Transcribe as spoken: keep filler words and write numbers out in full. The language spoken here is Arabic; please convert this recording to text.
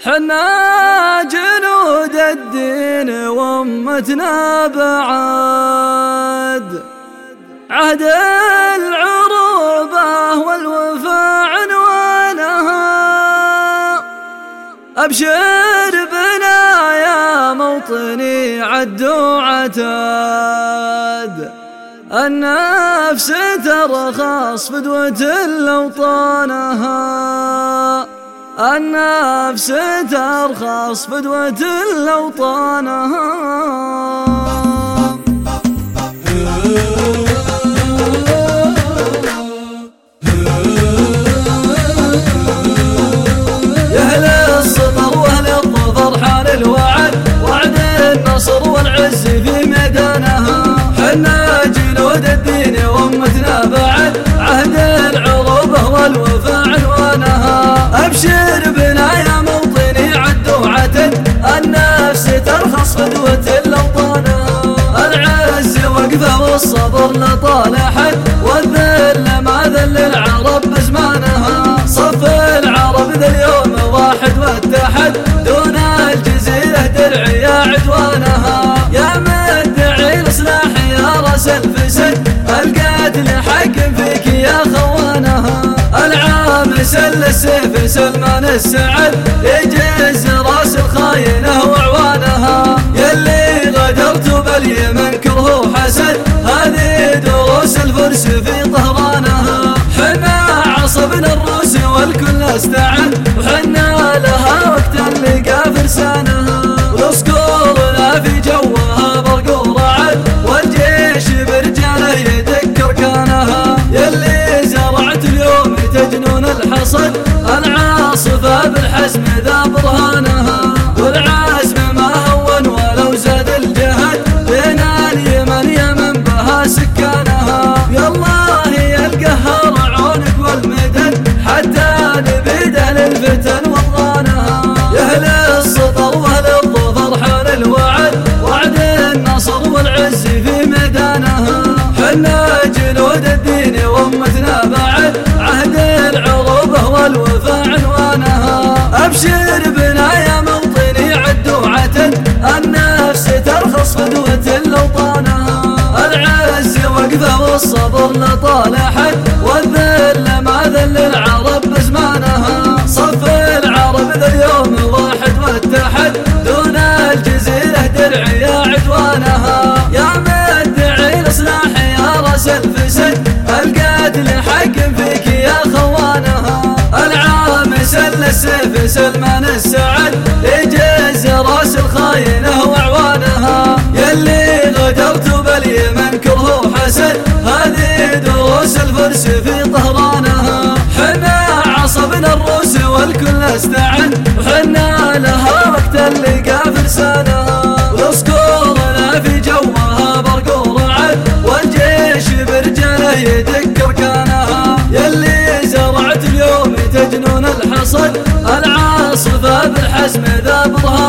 حنا جنود الدين وامتنا بعد عهد العروبة والوفاء عنوانها. أبشر بنا يا موطني عدوا عتاد، النفس ترخص فدوة لوطانها، النفس ترخص فدوة لوطانها. يا أهل الصبر وأهل الظفر حان الوعد، وعد النصر والعز في ميدانها. حنا جنود الدين وامتنا بعد عهد العروبة والوفاء عنوانها. أبشر بنا يا موطني عدوا عتد، النفس ترخص فدوة لوطانها. العز وقفه والصبر لطال حد، والذل ما ذل العرب بزمانها. صف العرب ذا اليوم واحد واتحد، دون الجزيرة درعي عدوانها. يا مدعي الاصلاح يا راس الفسد، القاتل حكم فيك يا خوانها. العام سل السيف سلمان السعد، يجز راس الخاينة وعوانها. يلي غدرت باليمن كره حسد، هذه دروس الفرس في طهرانها. حنا عصبنا الروس والكل استعد، وحنا لها وقت اللقى فرسانها. وصقورنا في جوها برق ورعد، والجيش برجاله يدك اركانها. يلي زرعت اليوم تجنون الحصد، العاصفة بالحزم ذا برهانها. والعزم ما هون ولو زاد الجهد، بين اليمن يمن بها سكانها. يا الله يا القهار عونك والمدد، حتى نبيد اهل الفتن وضغانها. يا اهل السطر واهل الظفر حان الوعد، وعد النصر والعز في ميدانها. حنا جنود الدين وامتنا بعد عهد العروبة والوفاء عنوانها. أبشر بنا يا موطني عدوا عتد، النفس ترخص فدوة لوطانها. العز وقفه والصبر لطال حد، والذل ما ذل العرب بزمانها. صف العرب ذا اليوم واحد واتحد، دون الجزيرة درعي عدوانها. يا مدعي الاصلاح يا راس الفسد، القاتل حكم فيك يا خوانها. العام سل السيف سلمان السعد، يجز راس الخاينة وعوانها. يلي غدرت باليمن كره حسد، هذه دروس الفرس في طهرانها. حنا عصبنا الروس والكل استعد، وحنا لها وقت اللقى فرسانها. وصقورنا في جوها برق ورعد، والجيش برجاله يدك اركانها. يلي زرعت اليوم تجنون الحصد، العاصفة بالحزم ذا برهانها.